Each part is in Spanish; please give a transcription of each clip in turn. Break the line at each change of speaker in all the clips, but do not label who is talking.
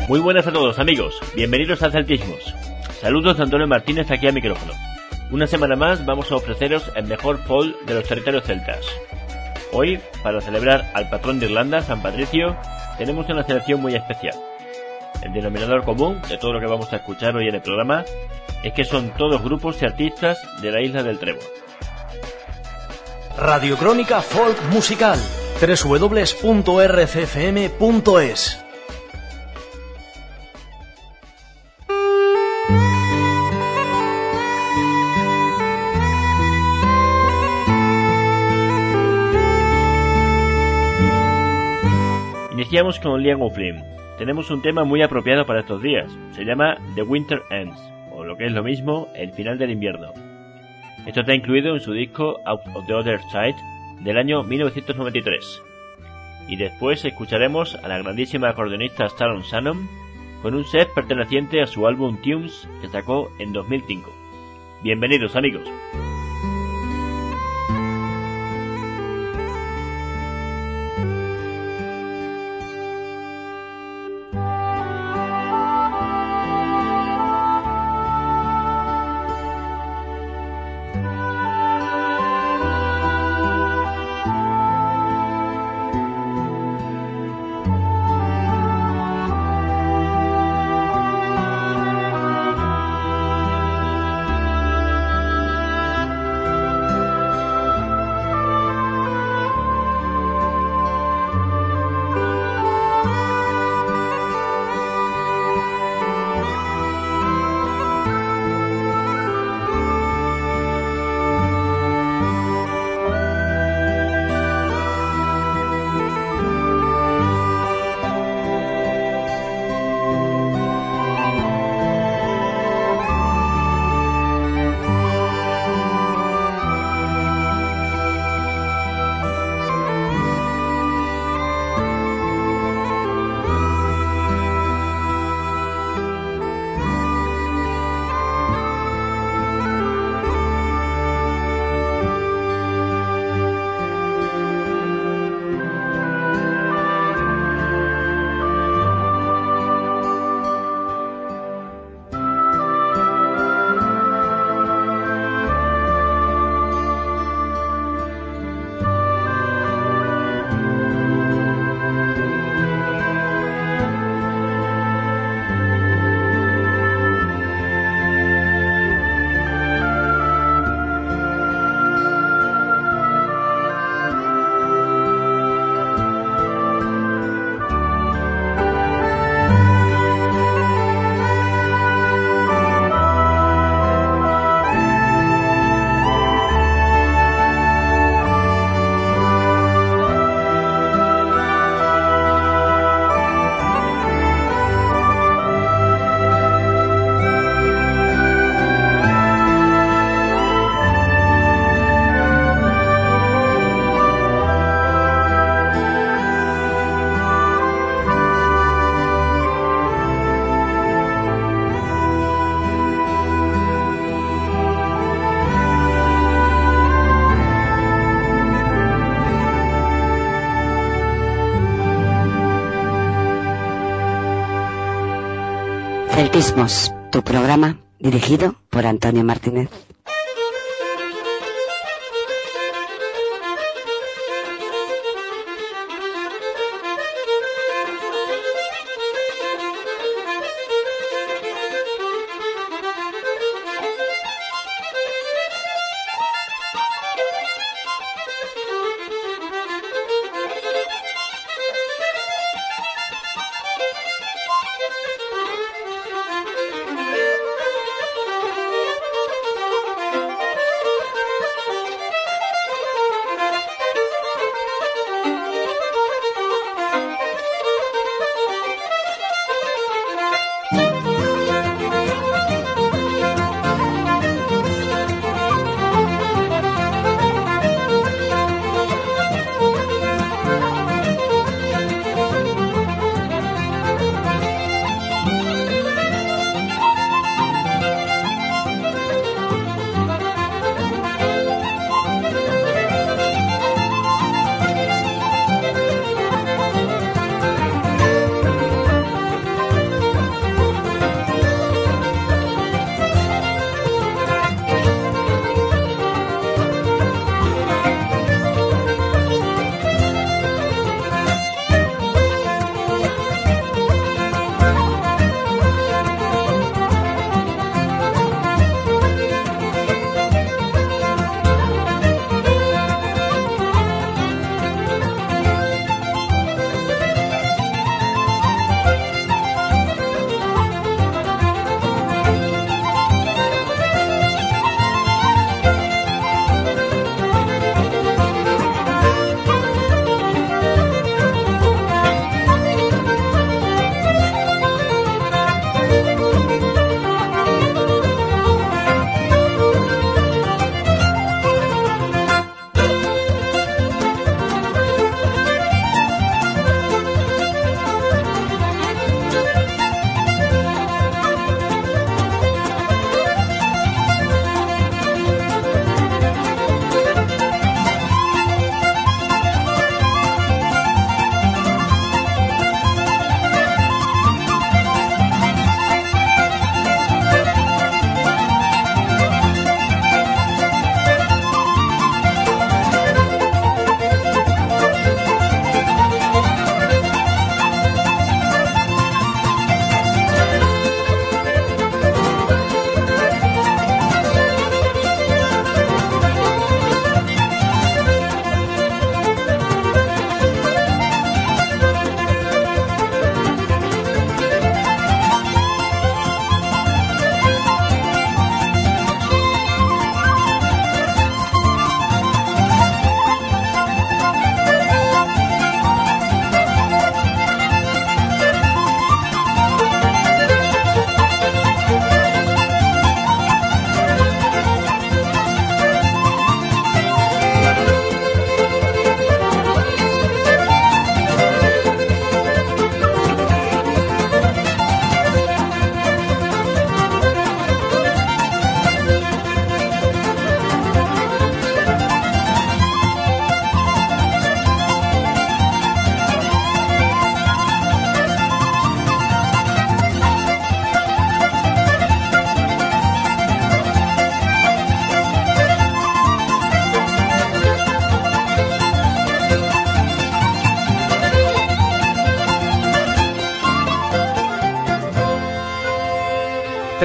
Muy buenas a todos amigos, bienvenidos a Celtismos. Saludos de Antonio Martínez aquí al micrófono. Una semana más vamos a ofreceros el mejor folk de los territorios celtas. Hoy, para celebrar al patrón de Irlanda, San Patricio, tenemos una selección muy especial. El denominador común de todo lo que vamos a escuchar hoy en el programa es que son todos grupos y artistas de la isla del Trébol.
Radiocrónica Folk Musical, www.rcfm.es.
Iniciamos con Liam O'Flynn. Tenemos un tema muy apropiado para estos días. Se llama The Winter Ends, o lo que es lo mismo, El final del invierno. Esto está incluido en su disco Out of the Other Side del año 1993. Y después escucharemos a la grandísima acordeonista Sharon Shannon con un set perteneciente a su álbum Tunes que sacó en 2005. Bienvenidos amigos.
Celtismos, tu programa dirigido por Antonio Martínez.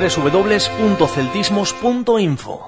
www.celtismos.info.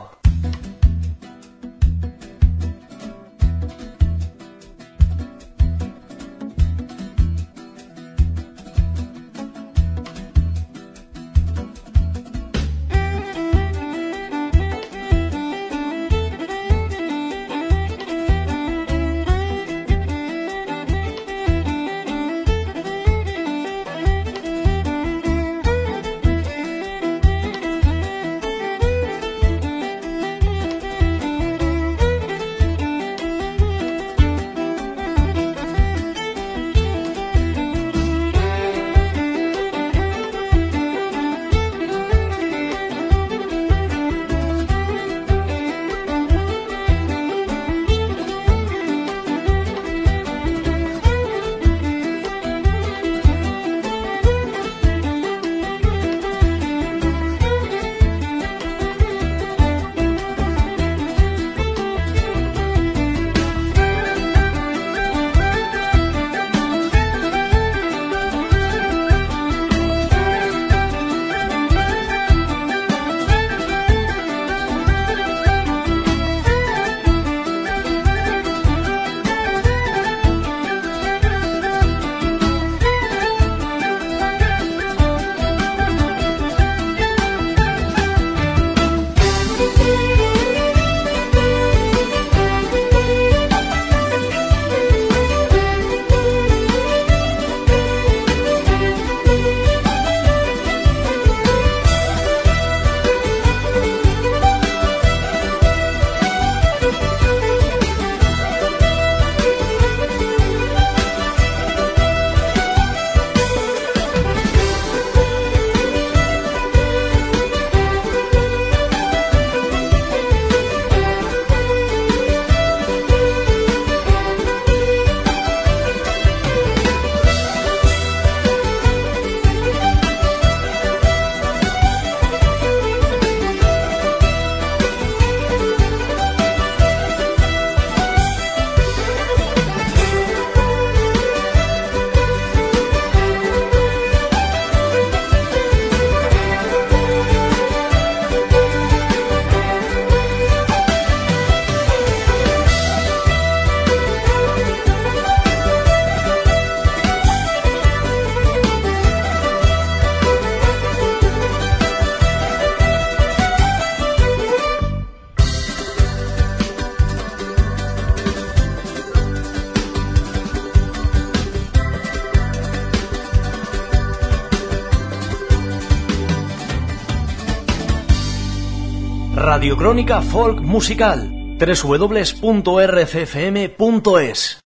Radiocrónica Folk Musical, www.rccfm.es.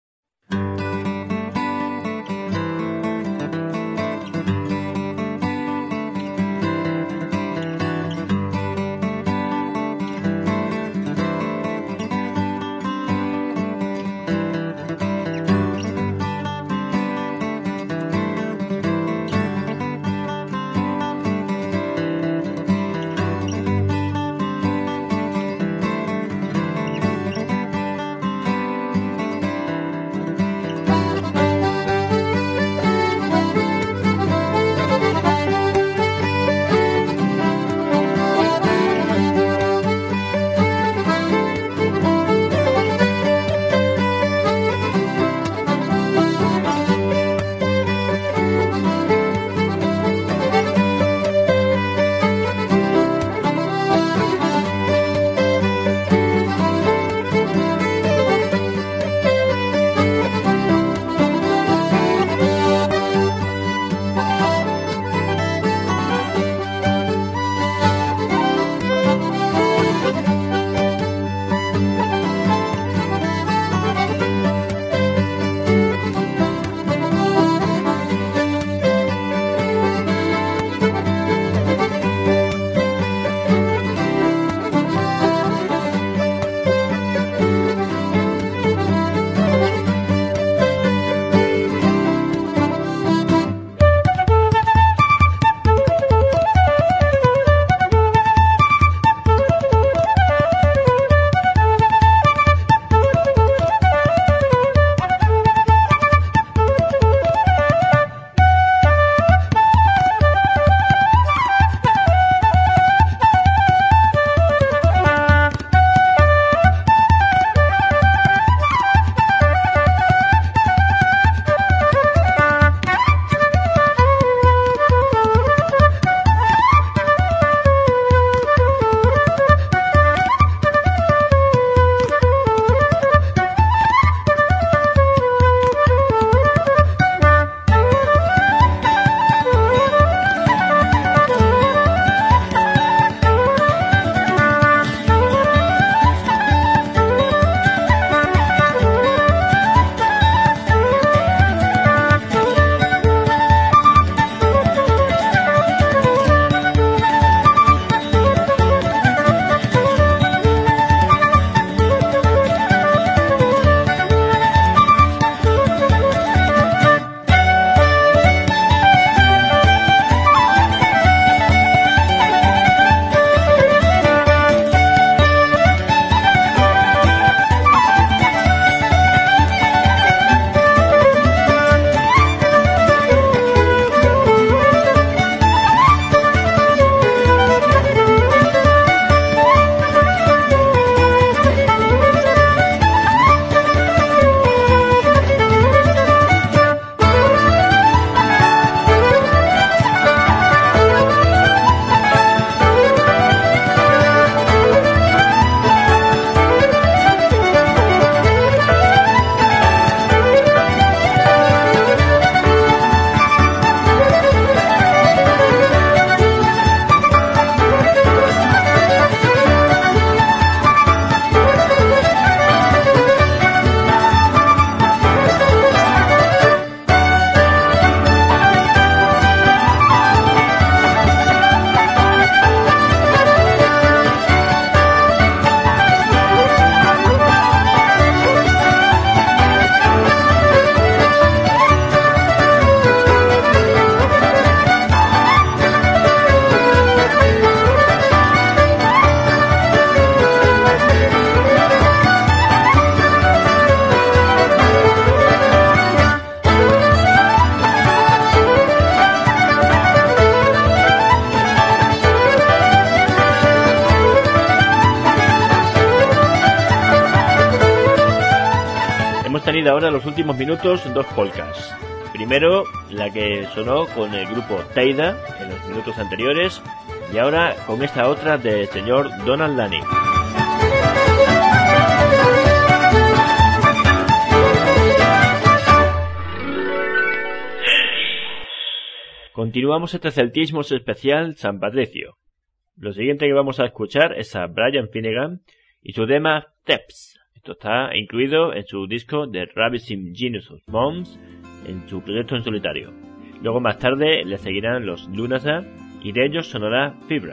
tenido ahora en los últimos minutos dos polkas. Primero, la que sonó con el grupo Taida en los minutos anteriores, y ahora con esta otra del señor Donald Lani. Continuamos este celtismos especial San Patricio. Lo siguiente que vamos a escuchar es a Brian Finnegan y su tema Steps. Esto está incluido en su disco The Ravishing Genius of Moms, en su proyecto en solitario. Luego más tarde le seguirán los Lunasa y de ellos sonará Fibra.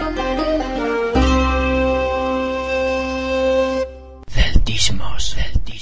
Celtismos.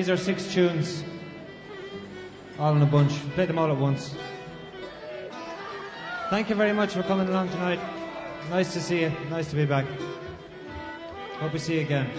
These are 6 tunes, all in a bunch. Play them all at once. Thank you very much for coming along tonight. Nice to see you. Nice to be back. Hope we see you again.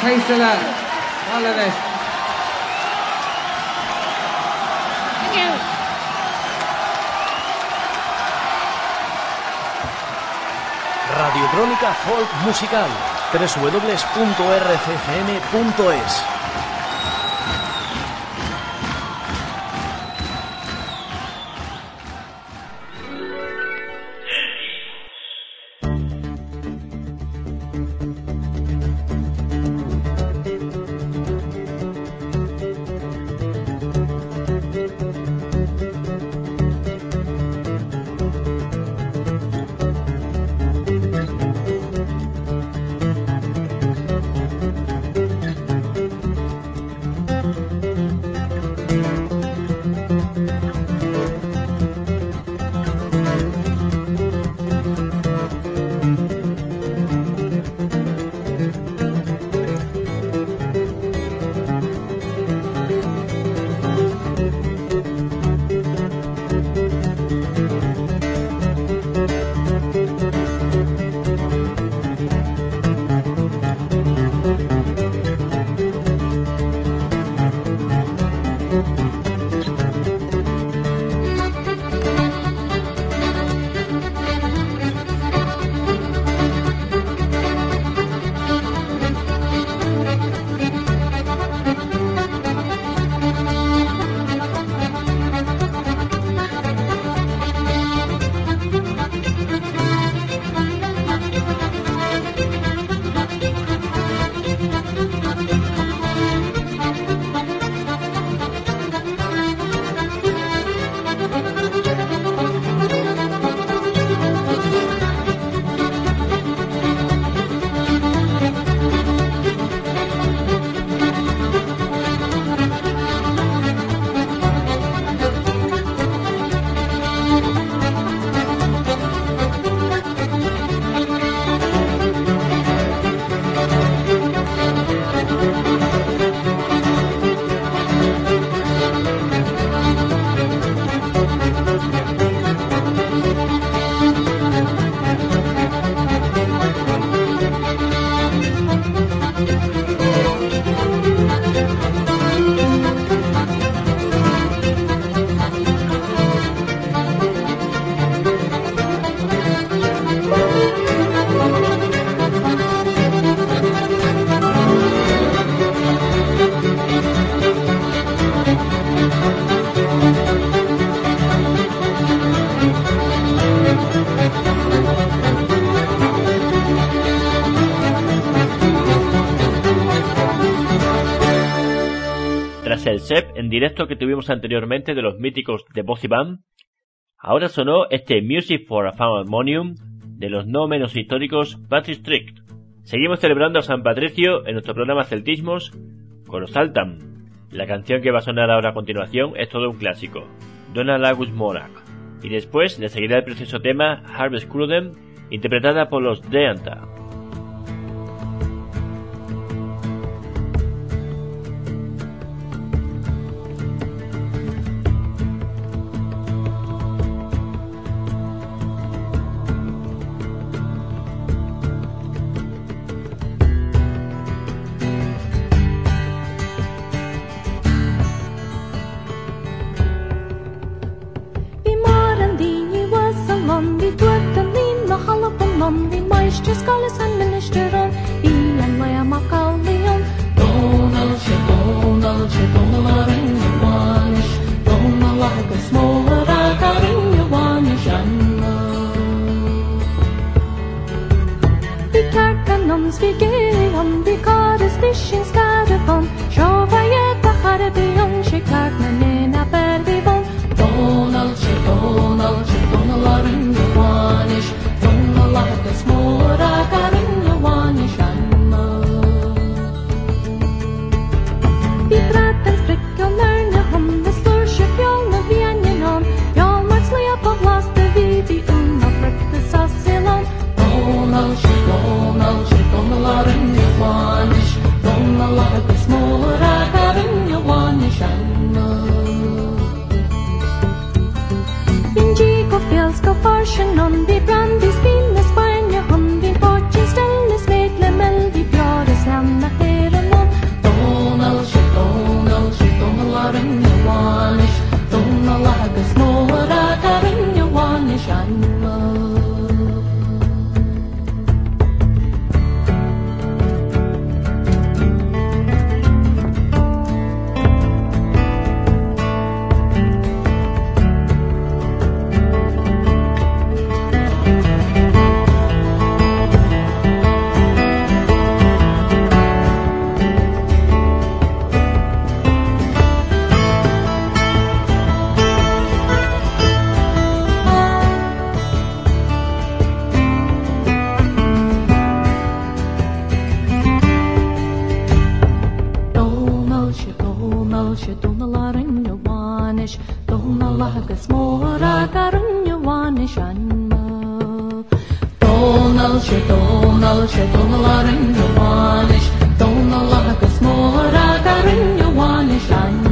taste of that. All of it. Thank you.
Radiocrónica Folk Musical. www.rccm.es.
El set en directo que tuvimos anteriormente de los míticos The Bossy Band, ahora sonó este Music for a Found Harmonium de los no menos históricos Patrick Strict. Seguimos celebrando a San Patricio en nuestro programa Celtismos con los Altam. La canción que va a sonar ahora a continuación es todo un clásico, Donna Lagus Monarch, y después le seguirá el precioso tema Harvest Cruden, interpretada por los Deanta.
Donal arin Yawanish, Donal Lakas Mora Darin Yawanish,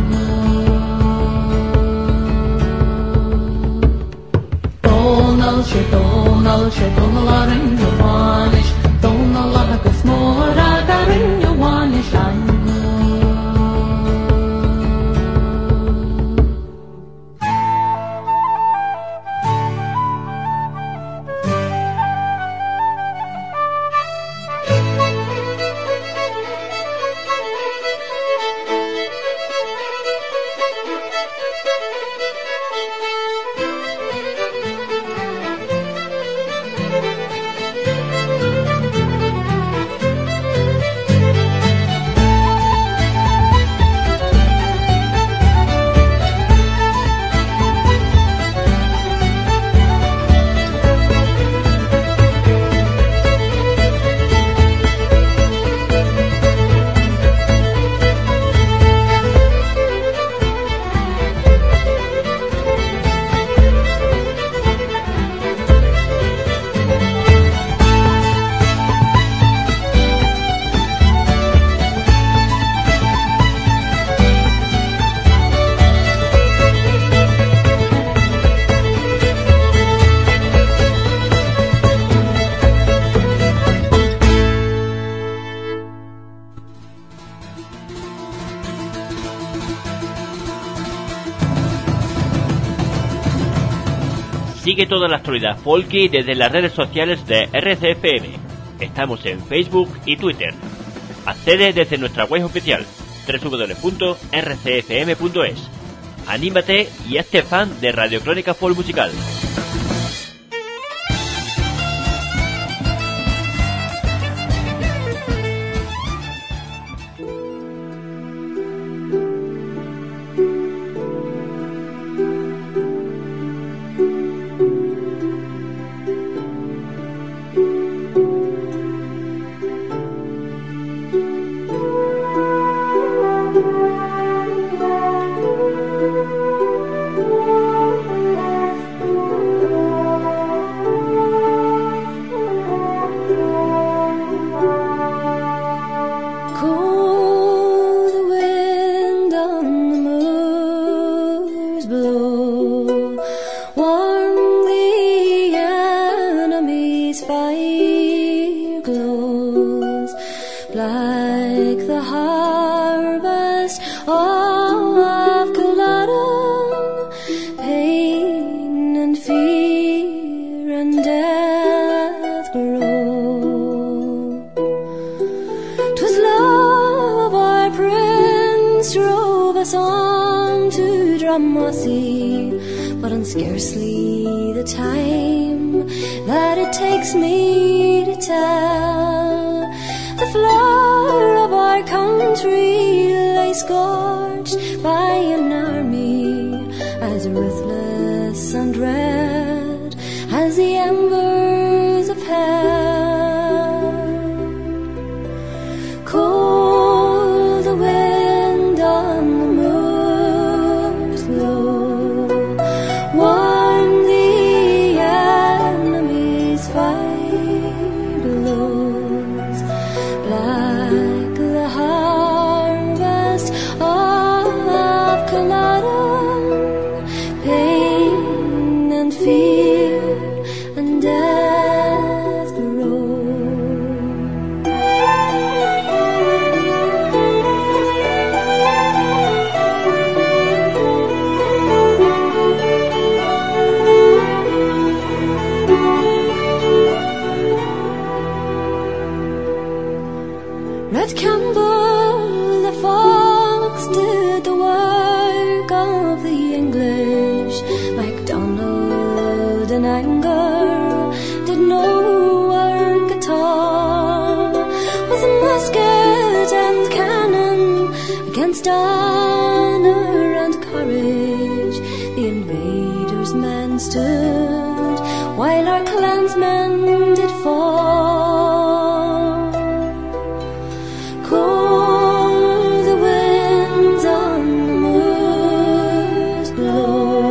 Donal arin Yawanish, Donal Lakas Mora Darin Yawanish,
Sigue toda la actualidad folky desde las redes sociales de RCFM. Estamos en Facebook y Twitter. Accede desde nuestra web oficial www.rcfm.es. Anímate y hazte fan de Radio Crónica Folk Musical.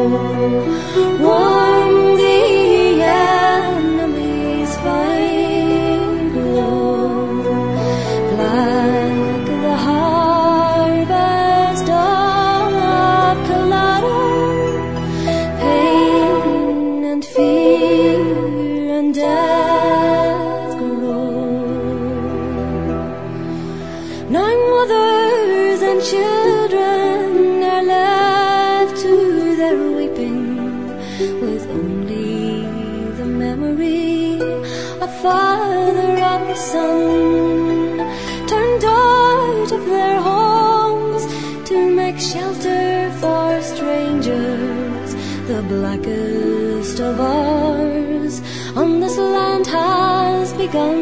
Warm the enemy's fire. death grow. Now mothers and children are left to their weeping, with only the memory of father and son, turned out of their homes to make shelter for strangers. The blackest of hours on this land has begun.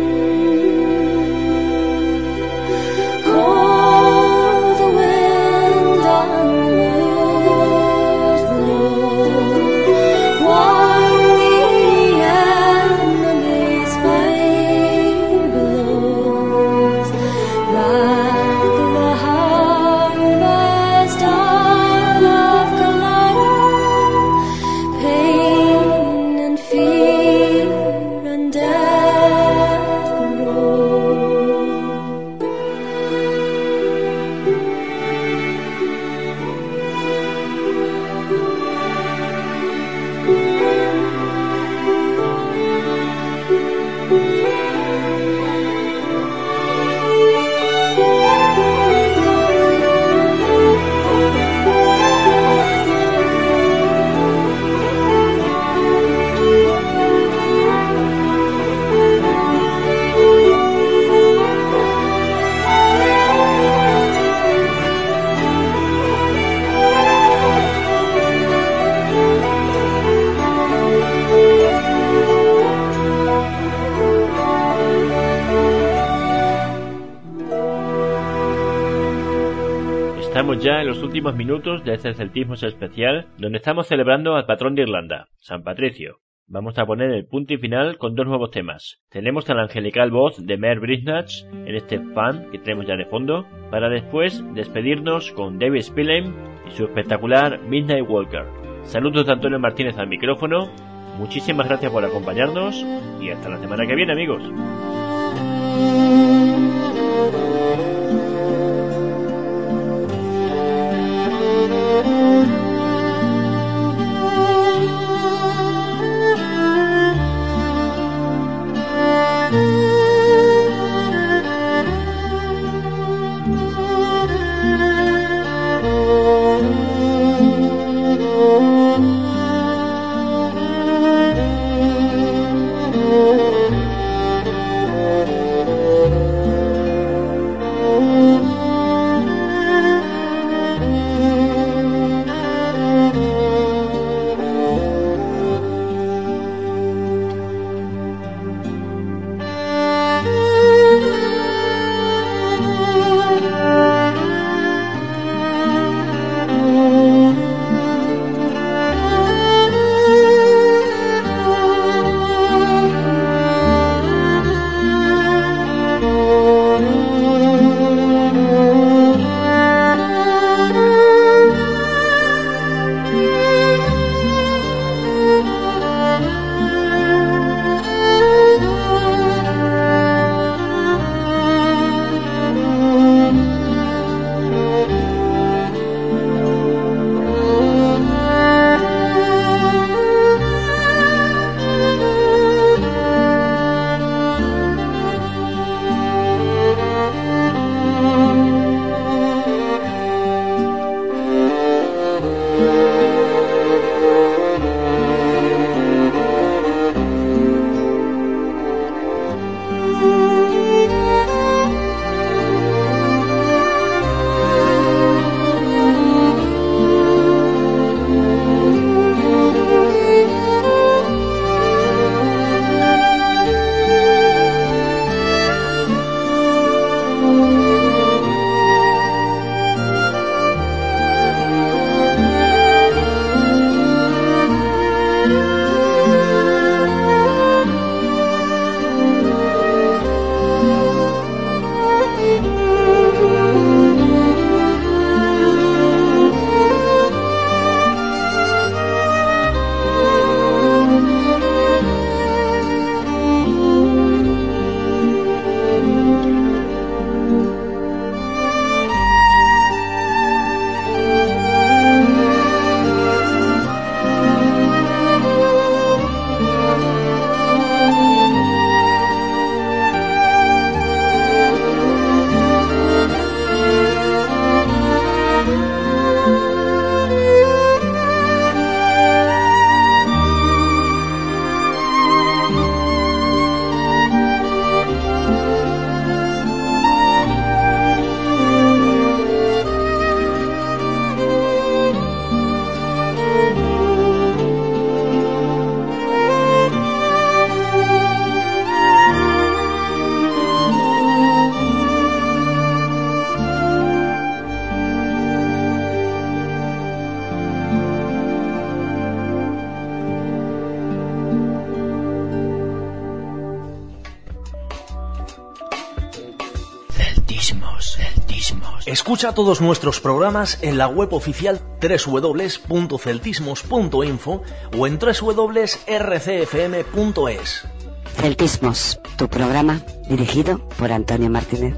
Cold the wind and the moors blow, warm the enemy's fire glows, like the harvest of Culloden, pain and fear and death grow.
Estamos ya en los últimos minutos de este Celtismos especial, donde estamos celebrando al patrón de Irlanda, San Patricio. Vamos a poner el punto y final con dos nuevos temas. Tenemos a la angelical voz de Mer Brisnach en este fan que tenemos ya de fondo, para después despedirnos con David Spillane y su espectacular Midnight Walker. Saludos de Antonio Martínez al micrófono, muchísimas gracias por acompañarnos y hasta la semana que viene, amigos. Celtismos.
Escucha todos nuestros programas en la web oficial www.celtismos.info o en www.rcfm.es.
Celtismos, tu programa dirigido por Antonio Martínez.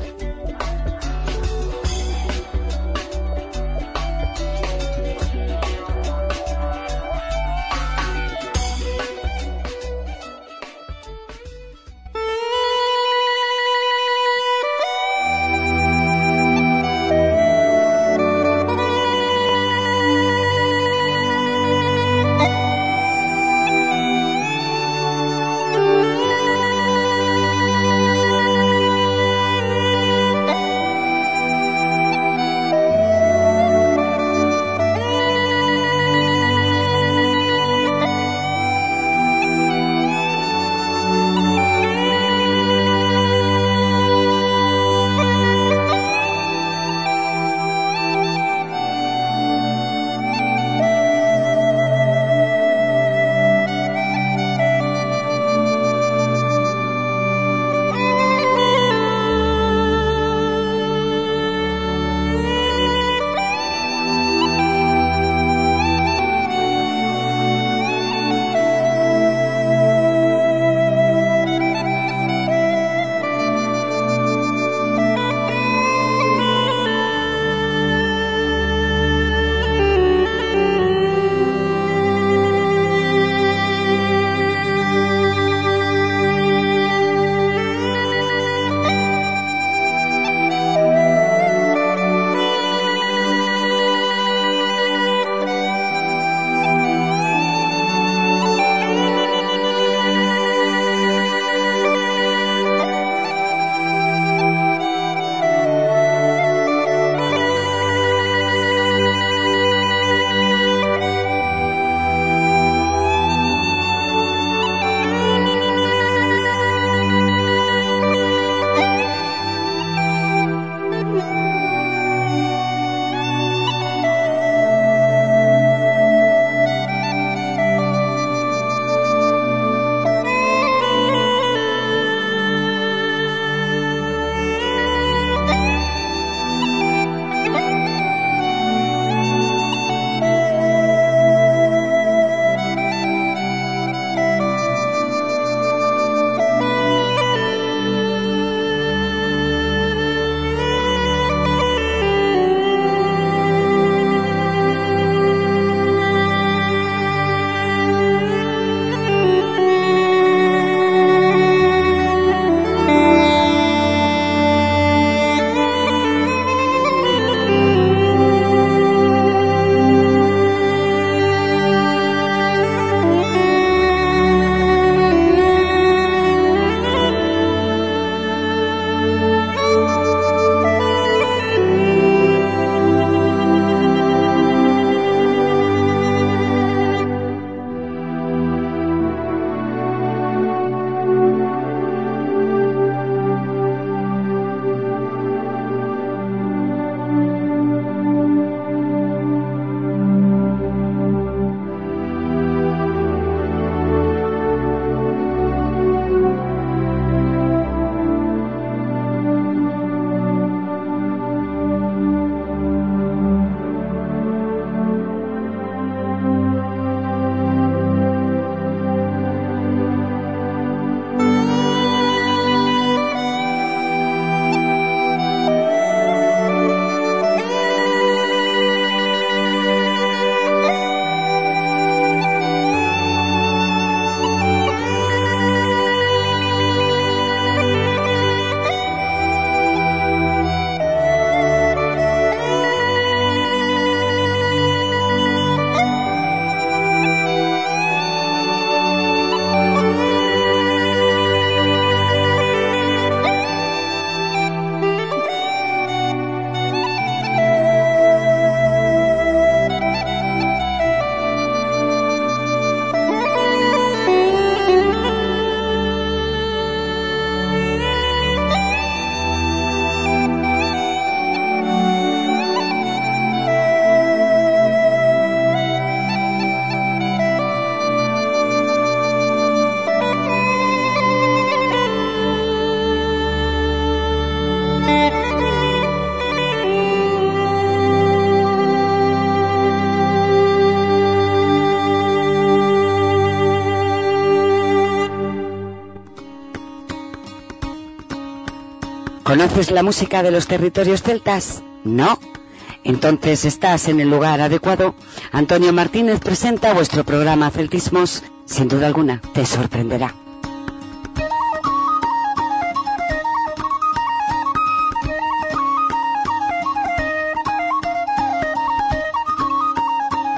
¿Conoces la música de los territorios celtas? ¿No? Entonces estás en el lugar adecuado. Antonio Martínez presenta vuestro programa Celtismos. Sin duda alguna, te sorprenderá.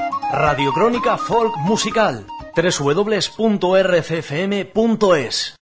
Radio Crónica Folk Musical. www.rcfm.es